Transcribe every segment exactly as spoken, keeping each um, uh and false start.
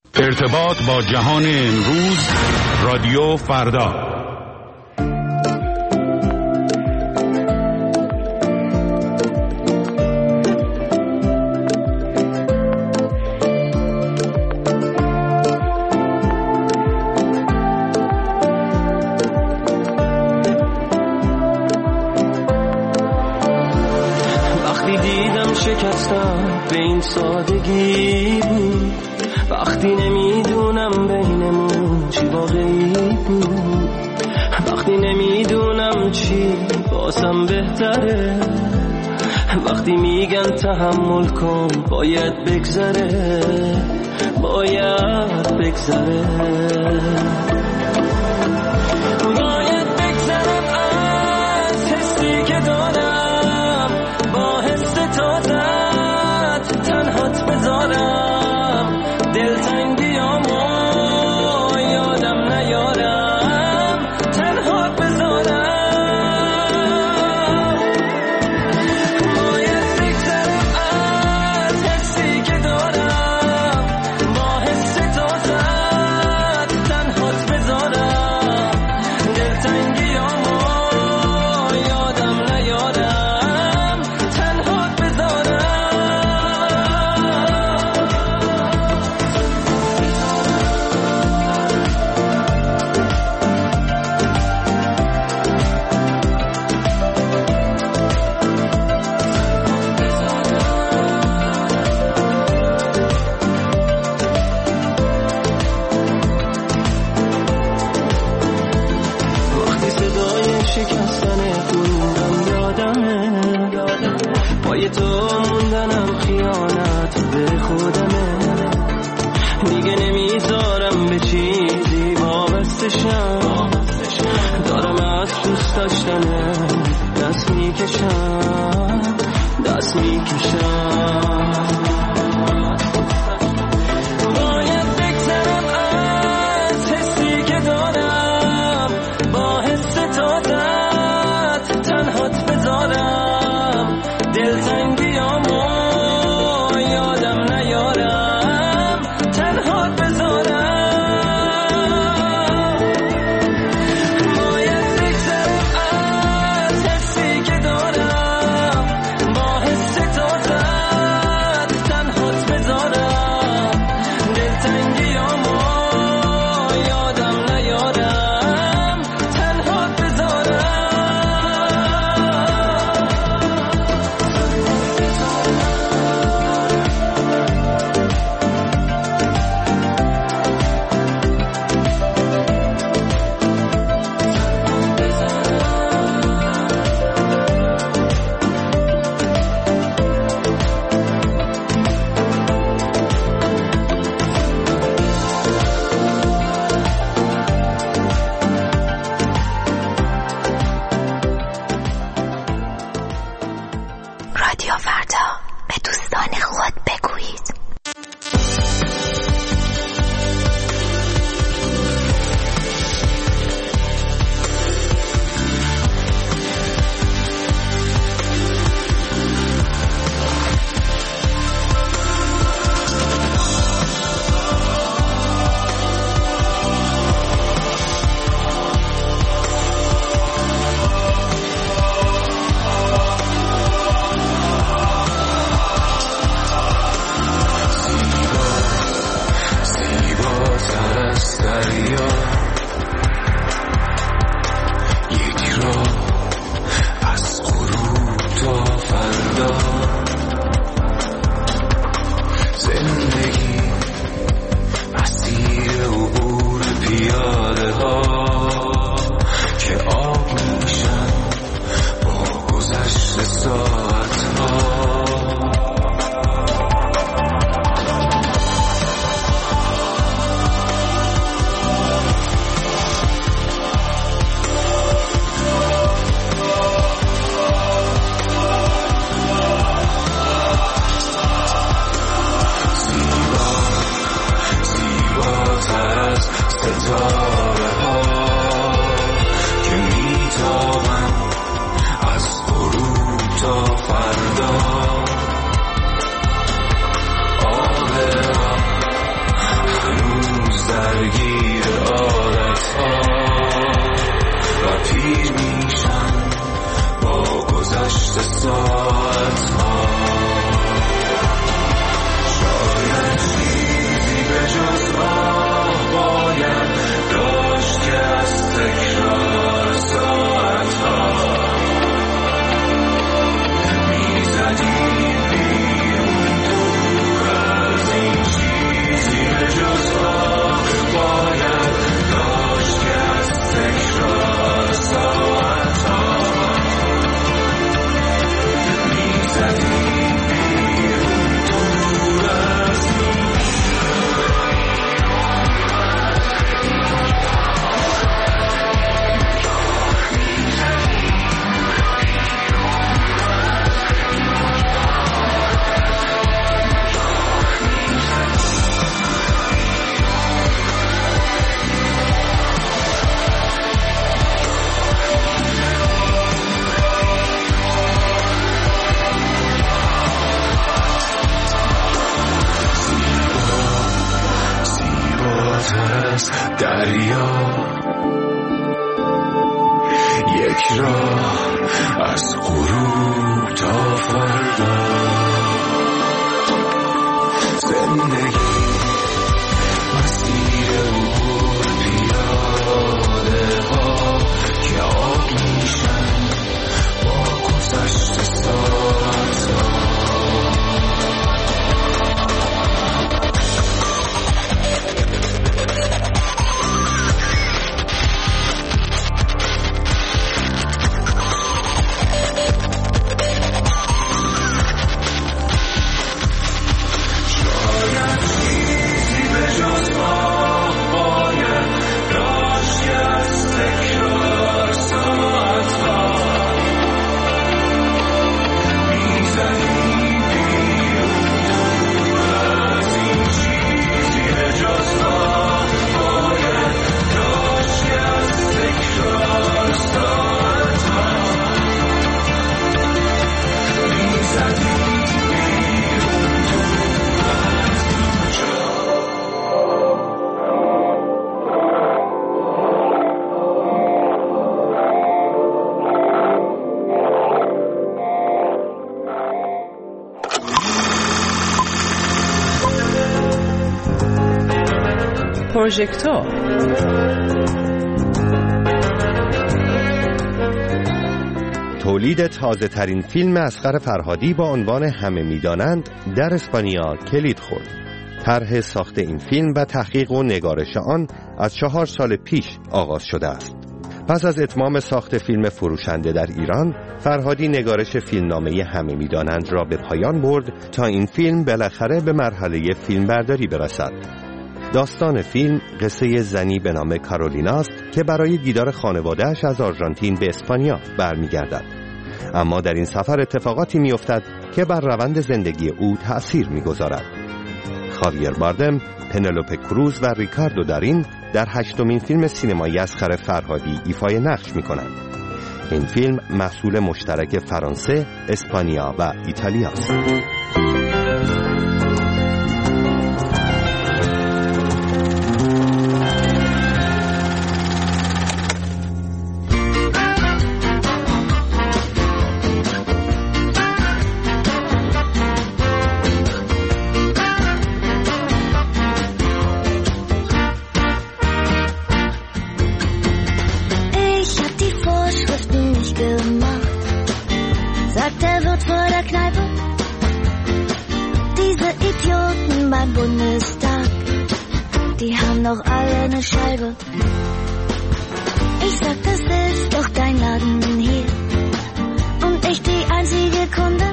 ارتباط با جهان امروز، رادیو فردا. وقتی دیدم شکستم به این سادگی بود، وقتی نمیدونم بینمون چی واقعی بود، وقتی نمیدونم چی باسم بهتره، وقتی میگن تحمل کن باید بگذره، باید بگذره، باید بگذرم از حسی که دارم، با حس تازت تنهات بذارم، دلتنگیامو یادم نیارم، تنها بذارم، باید بگذرم از حسی که دارم، با حس تازت تنهات بذارم، دلتنگیامو یادم نیارم، تنها بذارم. وقتی صدای شکستن خوندم یادمه، پای تو موندنم خیانت به خودمه، دیگه نمیذارم به چیزی وابستشم، دارم از دوست داشتنه دست میکشم، دست میکشم، باید بگذرم از حسی که دارم، با حس تازت تنهات بذارم، دلتنگیامو یادم نیارم، تنها بذارم، باید بگذرم از حسی که دارم، با حس تازت تنهات بذارم، دلتنگیامو یادم نیارم، تنها بذارم. رادیو فردا، به دوستان خود بگویید. فراتر از دریا، یک راه از غروب تا فردا. زندگی مسیر عبور پیاده ها که آب میشن با گذشت ساعت ها. پروژکتور تولید تازه ترین فیلم اصغر فرهادی با عنوان همه میدانند در اسپانیا کلید خورد. طرح ساخت این فیلم و تحقیق و نگارش آن از چهار سال پیش آغاز شده است. پس از اتمام ساخت فیلم فروشنده در ایران، فرهادی نگارش فیلمنامه همه میدانند را به پایان برد تا این فیلم بالاخره به مرحله فیلمبرداری برسد. داستان فیلم قصه زنی به نام کارولینا است که برای دیدار خانواده‌اش از آرژانتین به اسپانیا برمیگردد. اما در این سفر اتفاقاتی می‌افتد که بر روند زندگی او تأثیر می‌گذارد. خاویر باردم، پنلوپه کروز و ریکاردو دارین در هشتمین فیلم سینمایی اصغر فرهادی ایفای نقش می‌کنند. این فیلم محصول مشترک فرانسه، اسپانیا و ایتالیا است. Noch alle eine Scheibe. Ich sag, das ist doch dein Laden hier und ich die einzige Kundin.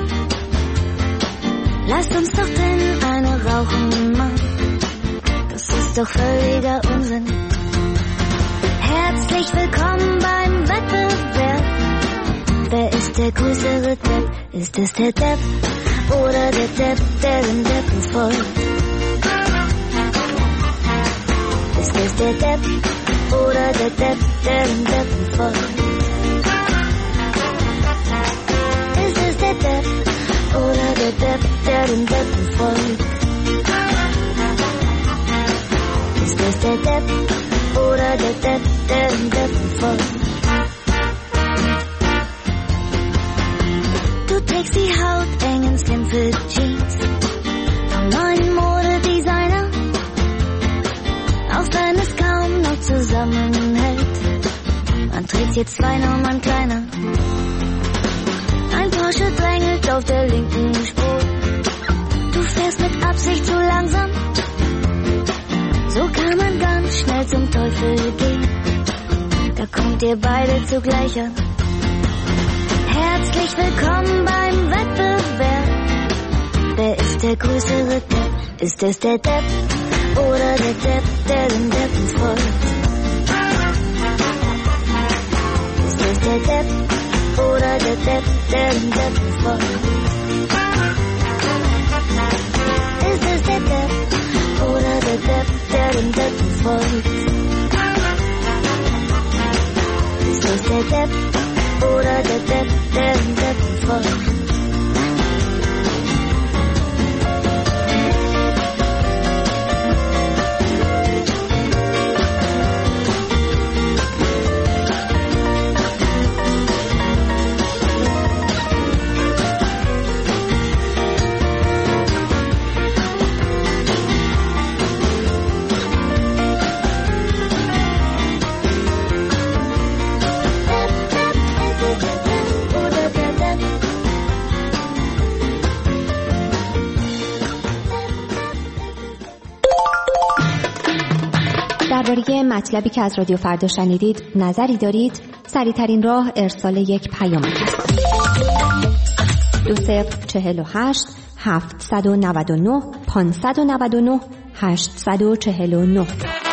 Lass uns doch denn eine rauchen, Mann. Das ist doch völliger Unsinn. Herzlich willkommen beim Wettbewerb. Wer ist der größere Depp? Ist es der Depp oder der Depp, der den Deppen folgt? Ist es der Depp oder der Depp, der den Deppen folgt? Ist es der Depp oder der Depp, der den Deppen folgt? Ist es der Depp oder der Depp, der den Deppen folgt? Du trägst die hautengen Slimfit Jeans vom neuen Modedesigner, auch wenn es kaum noch zusammenhält. Man trägt jetzt zwei Nummern kleiner. Ein Porsche drängelt auf der linken Spur. Du fährst mit Absicht zu langsam. So kann man ganz schnell zum Teufel gehen. Da kommt ihr beide zugleich an. Herzlich willkommen beim Wettbewerb. Wer ist der größere Depp? Ist es der Depp oder der Depp, der den Deppen folgt? Ist es der Depp oder der Depp, der den Deppen folgt? Ist es der Depp oder der Depp, der den Deppen folgt? Ist es der Depp oder der Depp, der den Deppen folgt? درباره مطلبی که از رادیو فردا شنیدید نظری دارید؟ سریع‌ترین راه ارسال یک پیام است. دو صفر چهل و هشت هفتصد و نود و نه پانصد و نود و نه هشتصد و چهل و نه.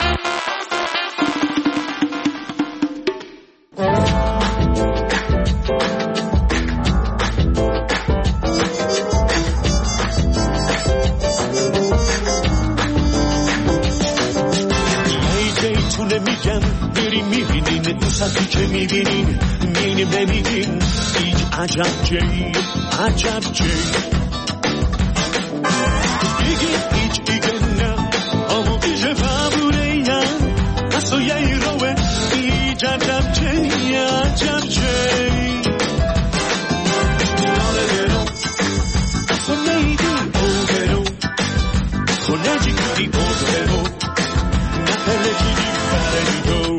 وسطی که میبینین مینه بمیدین هیچ عجب جی عجب جی دیگه هیچ دیگه نه اما بیشه فبوره یا قصو یه روه هیچ عجب جی عجب جی ناله برو خونه ایدی او برو خونه جی کدی او برو نپله جیدی بردو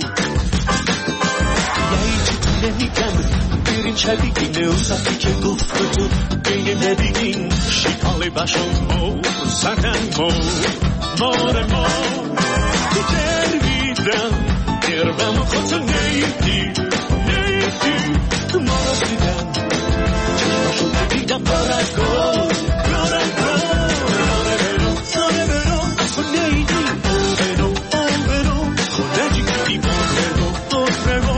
شبیه وسطی که گفت تو بین نبینین شکال باشم مو سرن مو مار مو دیدم دربم خود نیدی نیدی مارا دیدم چشمشو دیدم بارکو بارکو ناره برو ناره برو اصلا نیدی او برو او برو خونه جی کدی او برو او برو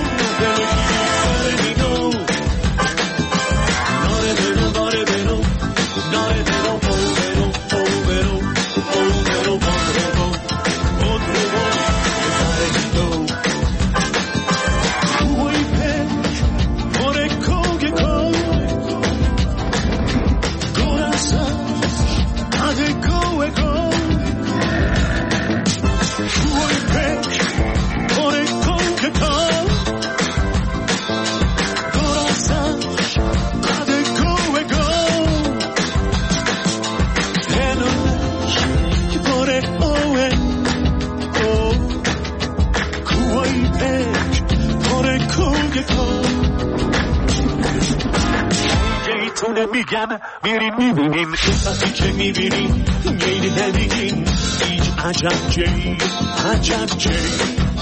میگم میرین میبینین وسطی که میبینین گیل نمیگین هیچ عجب جی عجب جی